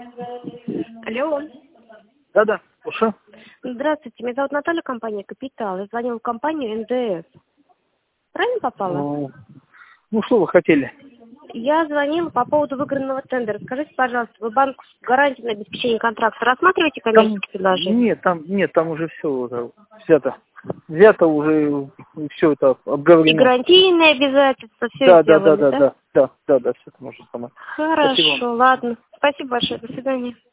Алло. Да-да, слушаю. Здравствуйте, меня зовут Наталья, компания «Капитал». Я звонила в компанию НДС. Правильно попала? Ну, что вы хотели? Я звонила по поводу выигранного тендера. Скажите, пожалуйста, вы банк с гарантией на обеспечение контракта рассматриваете коммерческие предложения? Нет, там уже все взято. Взято уже, все это обговорено. И гарантийные обязательства, все сделали, да? Да, все это можно самое. Хорошо, Спасибо. ладно. Спасибо большое, до свидания.